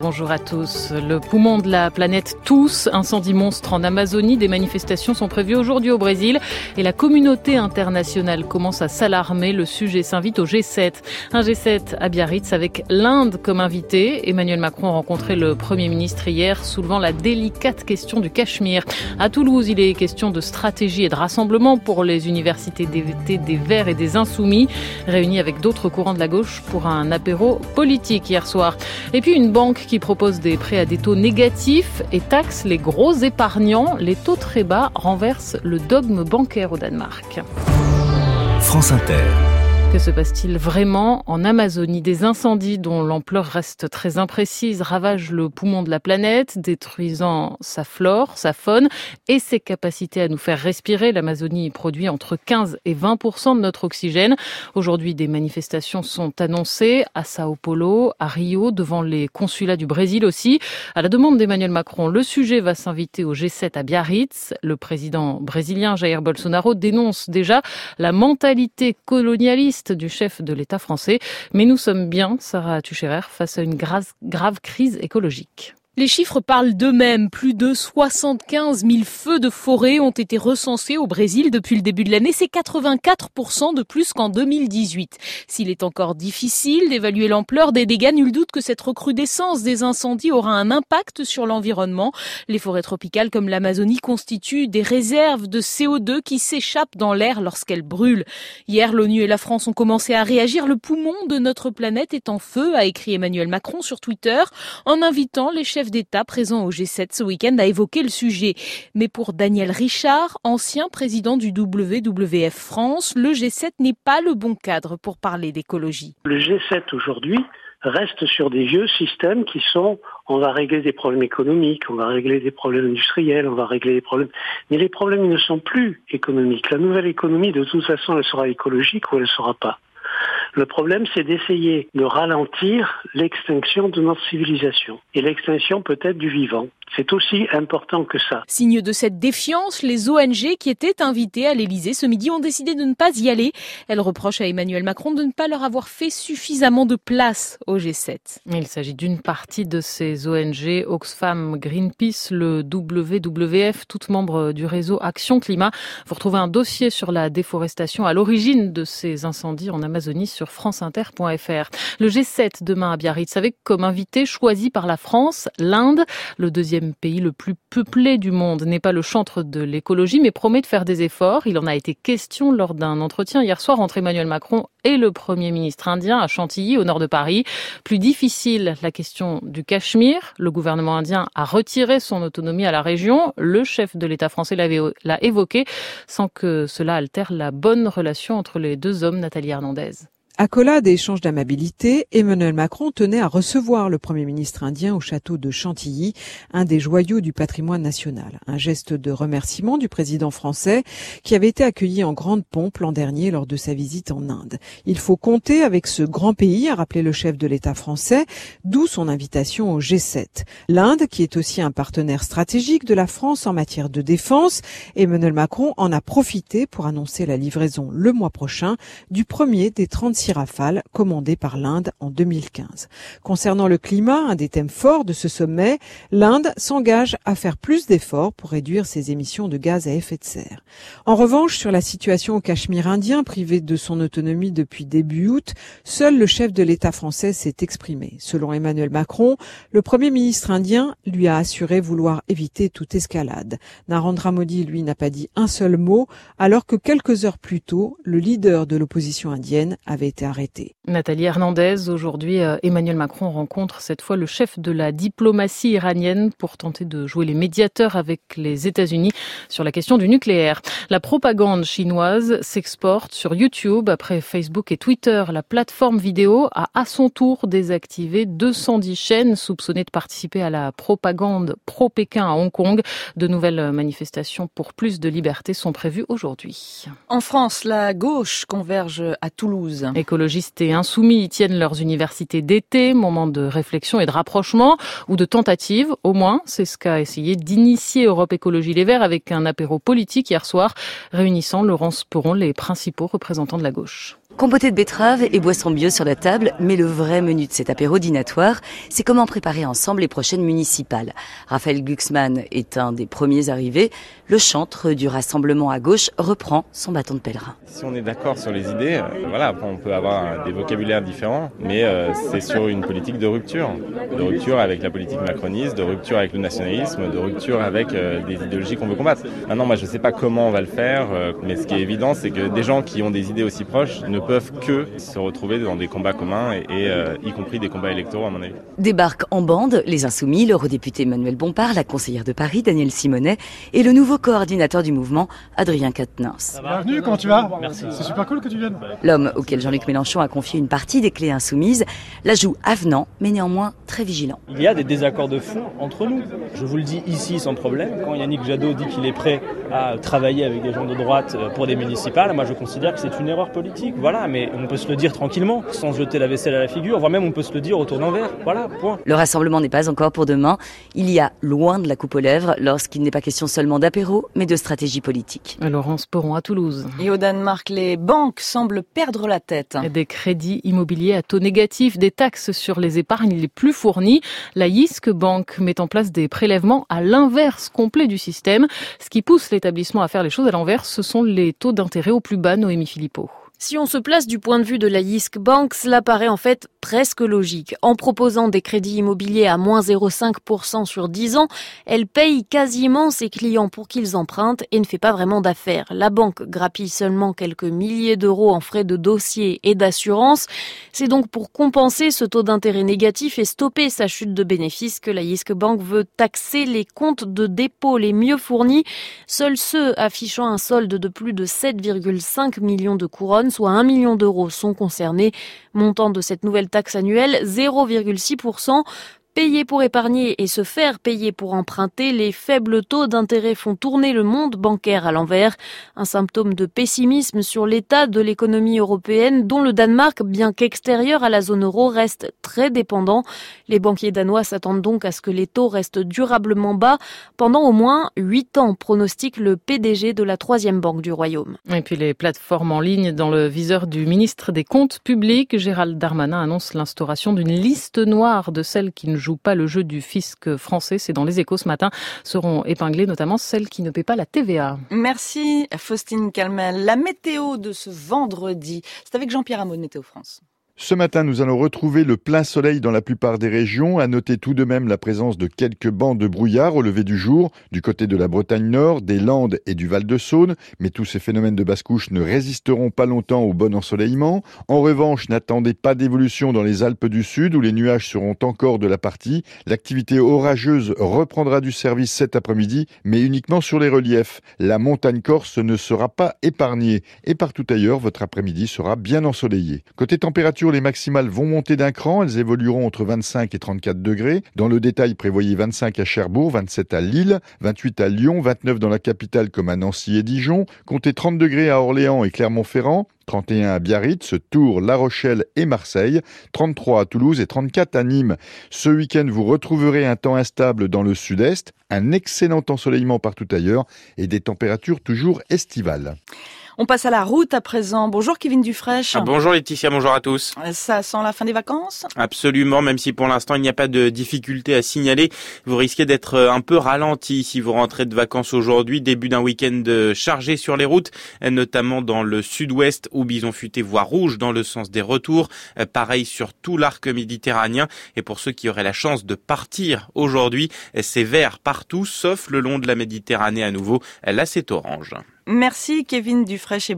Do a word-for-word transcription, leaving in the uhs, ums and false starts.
bonjour à tous. Le poumon de la planète tous, incendie monstre en Amazonie. Des manifestations sont prévues aujourd'hui au Brésil et la communauté internationale commence à s'alarmer. Le sujet s'invite au G sept. Un G sept à Biarritz avec l'Inde comme invité. Emmanuel Macron a rencontré le Premier ministre hier, soulevant la délicate question du Cachemire. À Toulouse, il est question de stratégie et de rassemblement pour les universités des, des Verts et des Insoumis, réunis avec d'autres courants de la gauche pour un apéro politique hier soir. Et puis une banque qui propose des prêts à des taux négatifs et taxe les gros épargnants. Les taux très bas renversent le dogme bancaire au Danemark. France Inter. Que se passe-t-il vraiment en Amazonie ? Des incendies dont l'ampleur reste très imprécise ravagent le poumon de la planète, détruisant sa flore, sa faune et ses capacités à nous faire respirer. L'Amazonie produit entre quinze et vingt pour cent de notre oxygène. Aujourd'hui, des manifestations sont annoncées à Sao Paulo, à Rio, devant les consulats du Brésil aussi. À la demande d'Emmanuel Macron, le sujet va s'inviter au G sept à Biarritz. Le président brésilien Jair Bolsonaro dénonce déjà la mentalité colonialiste du chef de l'État français. Mais nous sommes bien, Sarah Tucherer, face à une grave, grave crise écologique. Les chiffres parlent d'eux-mêmes. Plus de soixante-quinze mille feux de forêt ont été recensés au Brésil depuis le début de l'année. C'est quatre-vingt-quatre pour cent de plus qu'en deux mille dix-huit. S'il est encore difficile d'évaluer l'ampleur des dégâts, nul doute que cette recrudescence des incendies aura un impact sur l'environnement. Les forêts tropicales comme l'Amazonie constituent des réserves de C O deux qui s'échappent dans l'air lorsqu'elles brûlent. Hier, l'ONU et la France ont commencé à réagir. Le poumon de notre planète est en feu, a écrit Emmanuel Macron sur Twitter, en invitant les chefs d'État présent au G sept ce week-end a évoqué le sujet. Mais pour Daniel Richard, ancien président du W W F France, le G sept n'est pas le bon cadre pour parler d'écologie. Le G sept aujourd'hui reste sur des vieux systèmes qui sont on va régler des problèmes économiques, on va régler des problèmes industriels, on va régler des problèmes... Mais les problèmes ils ne sont plus économiques. La nouvelle économie, de toute façon, elle sera écologique ou elle ne sera pas. Le problème, c'est d'essayer de ralentir l'extinction de notre civilisation. Et l'extinction peut-être du vivant. C'est aussi important que ça. Signe de cette défiance, les O N G qui étaient invitées à l'Élysée ce midi ont décidé de ne pas y aller. Elles reprochent à Emmanuel Macron de ne pas leur avoir fait suffisamment de place au G sept. Il s'agit d'une partie de ces O N G, Oxfam, Greenpeace, le W W F, toutes membres du réseau Action Climat. Vous retrouvez un dossier sur la déforestation à l'origine de ces incendies en Amazonie sur franceinter point f r. Le G sept demain à Biarritz avec comme invité choisi par la France, l'Inde, le deuxième pays le plus peuplé du monde, n'est pas le chantre de l'écologie, mais promet de faire des efforts. Il en a été question lors d'un entretien hier soir entre Emmanuel Macron et le Premier ministre indien à Chantilly, au nord de Paris. Plus difficile, la question du Cachemire. Le gouvernement indien a retiré son autonomie à la région. Le chef de l'État français l'avait, l'a évoqué, sans que cela altère la bonne relation entre les deux hommes, Nathalie Hernandez. Accolade et échange d'amabilité, Emmanuel Macron tenait à recevoir le Premier ministre indien au château de Chantilly, un des joyaux du patrimoine national. Un geste de remerciement du président français qui avait été accueilli en grande pompe l'an dernier lors de sa visite en Inde. Il faut compter avec ce grand pays, a rappelé le chef de l'État français, d'où son invitation au G sept. L'Inde, qui est aussi un partenaire stratégique de la France en matière de défense, Emmanuel Macron en a profité pour annoncer la livraison le mois prochain du premier des trente-six Rafale commandé par l'Inde en deux mille quinze. Concernant le climat, un des thèmes forts de ce sommet, l'Inde s'engage à faire plus d'efforts pour réduire ses émissions de gaz à effet de serre. En revanche, sur la situation au Cachemire indien, privé de son autonomie depuis début août, seul le chef de l'État français s'est exprimé. Selon Emmanuel Macron, le Premier ministre indien lui a assuré vouloir éviter toute escalade. Narendra Modi, lui, n'a pas dit un seul mot, alors que quelques heures plus tôt, le leader de l'opposition indienne avait été arrêté. Nathalie Hernandez, aujourd'hui, Emmanuel Macron rencontre cette fois le chef de la diplomatie iranienne pour tenter de jouer les médiateurs avec les États-Unis sur la question du nucléaire. La propagande chinoise s'exporte sur YouTube. Après Facebook et Twitter, la plateforme vidéo a à son tour désactivé deux cent dix chaînes soupçonnées de participer à la propagande pro-Pékin à Hong Kong. De nouvelles manifestations pour plus de liberté sont prévues aujourd'hui. En France, la gauche converge à Toulouse. Écologistes et insoumis y tiennent leurs universités d'été, moment de réflexion et de rapprochement, ou de tentative, au moins. C'est ce qu'a essayé d'initier Europe Écologie Les Verts avec un apéro politique hier soir, réunissant Laurence Perron, les principaux représentants de la gauche. Compotée de betteraves et boissons bio sur la table, mais le vrai menu de cet apéro dînatoire, c'est comment préparer ensemble les prochaines municipales. Raphaël Glucksmann est un des premiers arrivés. Le chantre du rassemblement à gauche reprend son bâton de pèlerin. Si on est d'accord sur les idées, euh, voilà, après on peut avoir des vocabulaires différents, mais euh, c'est sur une politique de rupture. De rupture avec la politique macroniste, de rupture avec le nationalisme, de rupture avec euh, des idéologies qu'on veut combattre. Maintenant, moi je ne sais pas comment on va le faire, euh, mais ce qui est évident, c'est que des gens qui ont des idées aussi proches ne peuvent que se retrouver dans des combats communs et, et euh, y compris des combats électoraux à mon avis. Débarquent en bande les Insoumis, l'eurodéputé Emmanuel Bompard, la conseillère de Paris Danielle Simonet et le nouveau coordinateur du mouvement Adrien Quatennens. Bienvenue, comment tu vas ? Merci. C'est super cool que tu viennes. L'homme auquel Jean-Luc Mélenchon a confié une partie des clés insoumises la joue avenant mais néanmoins très vigilant. Il y a des désaccords de fond entre nous. Je vous le dis ici sans problème. Quand Yannick Jadot dit qu'il est prêt à travailler avec des gens de droite pour des municipales, moi je considère que c'est une erreur politique. Voilà, mais on peut se le dire tranquillement, sans jeter la vaisselle à la figure, voire même on peut se le dire autour d'un verre. Voilà, point. Le rassemblement n'est pas encore pour demain. Il y a loin de la coupe aux lèvres lorsqu'il n'est pas question seulement d'apéro, mais de stratégie politique. Laurence Perron à Toulouse. Et au Danemark, les banques semblent perdre la tête. Des crédits immobiliers à taux négatif, des taxes sur les épargnes les plus fournies. La Jyske Bank met en place des prélèvements à l'inverse complet du système. Ce qui pousse l'établissement à faire les choses à l'envers, ce sont les taux d'intérêt au plus bas, Noémie Philippot. Si on se place du point de vue de la Jyske Bank, cela paraît en fait presque logique. En proposant des crédits immobiliers à moins zéro virgule cinq pour cent sur dix ans, elle paye quasiment ses clients pour qu'ils empruntent et ne fait pas vraiment d'affaires. La banque grappille seulement quelques milliers d'euros en frais de dossier et d'assurance. C'est donc pour compenser ce taux d'intérêt négatif et stopper sa chute de bénéfices que la Jyske Bank veut taxer les comptes de dépôt les mieux fournis. Seuls ceux affichant un solde de plus de sept virgule cinq millions de couronnes, soit un million d'euros, sont concernés. Montant de cette nouvelle taxe annuelle, zéro virgule six pour cent. Payer pour épargner et se faire payer pour emprunter, les faibles taux d'intérêt font tourner le monde bancaire à l'envers. Un symptôme de pessimisme sur l'état de l'économie européenne, dont le Danemark, bien qu'extérieur à la zone euro, reste très dépendant. Les banquiers danois s'attendent donc à ce que les taux restent durablement bas pendant au moins huit ans, pronostique le P D G de la troisième banque du Royaume. Et puis les plateformes en ligne dans le viseur du ministre des Comptes publics. Gérald Darmanin annonce l'instauration d'une liste noire de celles qui ne jouent pas le jeu du fisc français. C'est dans Les Échos ce matin. Seront épinglées notamment celles qui ne paient pas la T V A. Merci Faustine Calmel. La météo de ce vendredi, c'est avec Jean-Pierre Hamon de Météo France. Ce matin, nous allons retrouver le plein soleil dans la plupart des régions. À noter tout de même la présence de quelques bancs de brouillard au lever du jour, du côté de la Bretagne Nord, des Landes et du Val-de-Saône. Mais tous ces phénomènes de basse-couche ne résisteront pas longtemps au bon ensoleillement. En revanche, n'attendez pas d'évolution dans les Alpes du Sud, où les nuages seront encore de la partie. L'activité orageuse reprendra du service cet après-midi, mais uniquement sur les reliefs. La montagne corse ne sera pas épargnée. Et partout ailleurs, votre après-midi sera bien ensoleillé. Côté température, les maximales vont monter d'un cran, elles évolueront entre vingt-cinq et trente-quatre degrés. Dans le détail, prévoyez vingt-cinq à Cherbourg, vingt-sept à Lille, vingt-huit à Lyon, vingt-neuf dans la capitale comme à Nancy et Dijon. Comptez trente degrés à Orléans et Clermont-Ferrand, trente et un à Biarritz, Tours, La Rochelle et Marseille, trente-trois à Toulouse et trente-quatre à Nîmes. Ce week-end, vous retrouverez un temps instable dans le sud-est, un excellent ensoleillement partout ailleurs et des températures toujours estivales. On passe à la route à présent. Bonjour Kevin Dufraîche. Ah, bonjour Laetitia, bonjour à tous. Ça sent la fin des vacances ? Absolument, même si pour l'instant il n'y a pas de difficulté à signaler. Vous risquez d'être un peu ralenti si vous rentrez de vacances aujourd'hui. Début d'un week-end chargé sur les routes, notamment dans le sud-ouest où Bison Futé voie rouge dans le sens des retours. Pareil sur tout l'arc méditerranéen. Et pour ceux qui auraient la chance de partir aujourd'hui, c'est vert partout sauf le long de la Méditerranée à nouveau. Là c'est orange. Merci Kevin Dufraîche et